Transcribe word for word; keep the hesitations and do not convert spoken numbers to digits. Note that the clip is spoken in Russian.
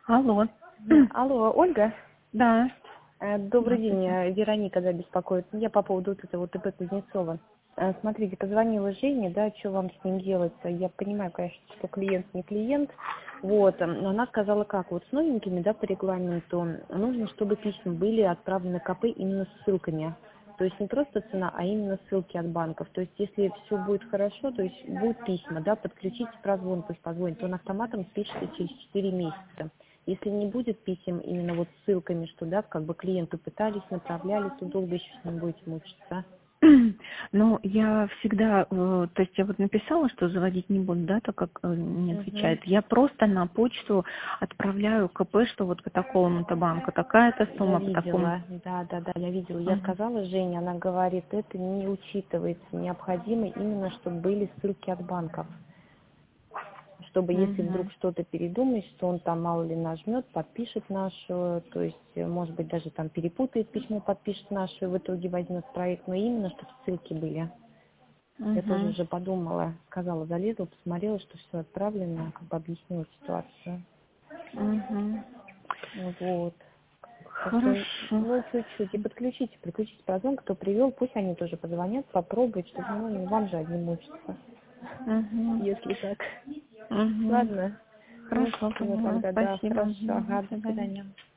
Алло. Алло, Ольга? Да. Э, Добрый день, Здравствуйте. э, Вероника, да, беспокоит. Я по поводу вот этого ТП Кузнецова. Э, Смотрите, позвонила Жене, да, что вам с ним делать? Я понимаю, конечно, что клиент не клиент, вот, э, но она сказала, как, вот с новенькими, да, по регламенту, нужно, чтобы письма были отправлены КП именно с ссылками. То есть не просто цена, а именно ссылки от банков. То есть если все будет хорошо, то есть будут письма, да, подключите прозвон, пусть позвонит, он автоматом спишется через четыре месяца. Если не будет писем именно вот с ссылками, что, да, как бы клиенту пытались, направляли, то долго еще с ним будете мучиться. Ну, я всегда, э, то есть я вот написала, что заводить не буду, да, так как э, не Угу. отвечает. Я просто на почту отправляю КП, что вот по такому-то банку такая-то Я сумма, по такому. видела, да, да, да, я видела. Я Мгм. сказала Жене, она говорит, это не учитывается, необходимо именно, чтобы были ссылки от банков. Чтобы если вдруг Мгм. что-то передумает, что он там мало ли нажмет, подпишет нашу, то есть, э, может быть, даже там перепутает письмо, подпишет нашу, и в итоге возьмет проект, но именно, чтобы ссылки были. Я тоже Мгм. уже подумала, сказала, залезла, посмотрела, что все отправлено, как бы объяснила ситуацию. Мгм. Вот. Так что, Хорошо. ну, чуть-чуть. И подключите, подключите прозвон, кто привел, пусть они тоже позвонят, попробуют, чтобы, ну, не вам же одним мучиться, Мгм. если так. Мгм. Ладно. Ну, Хорошо, все, поняла. тогда, да, Спасибо. хорошо. Мгм. До Ага, до свидания. свидания.